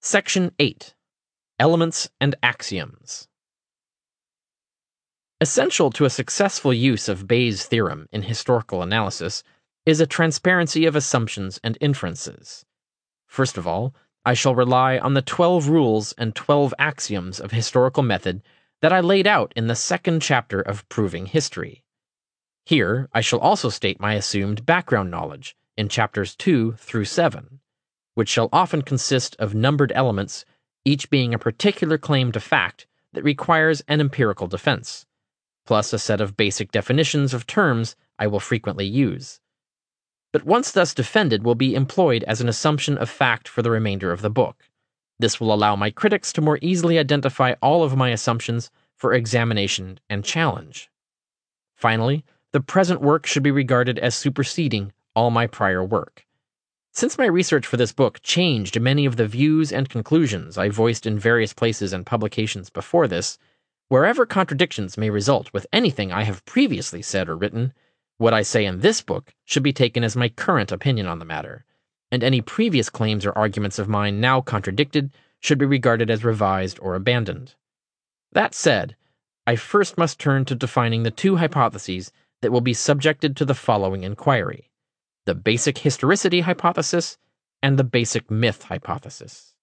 Section 8. Elements and Axioms. Essential to a successful use of Bayes' theorem in historical analysis is a transparency of assumptions and inferences. First of all, I shall rely on the 12 rules and 12 axioms of historical method that I laid out in the second chapter of Proving History. Here, I shall also state my assumed background knowledge in chapters 2 through 7, which shall often consist of numbered elements, each being a particular claim to fact that requires an empirical defense, plus a set of basic definitions of terms I will frequently use. But once thus defended will be employed as an assumption of fact for the remainder of the book. This will allow my critics to more easily identify all of my assumptions for examination and challenge. Finally, the present work should be regarded as superseding all my prior work. Since my research for this book changed many of the views and conclusions I voiced in various places and publications before this, wherever contradictions may result with anything I have previously said or written, what I say in this book should be taken as my current opinion on the matter, and any previous claims or arguments of mine now contradicted should be regarded as revised or abandoned. That said, I first must turn to defining the two hypotheses that will be subjected to the following inquiry: the basic historicity hypothesis and the basic myth hypothesis.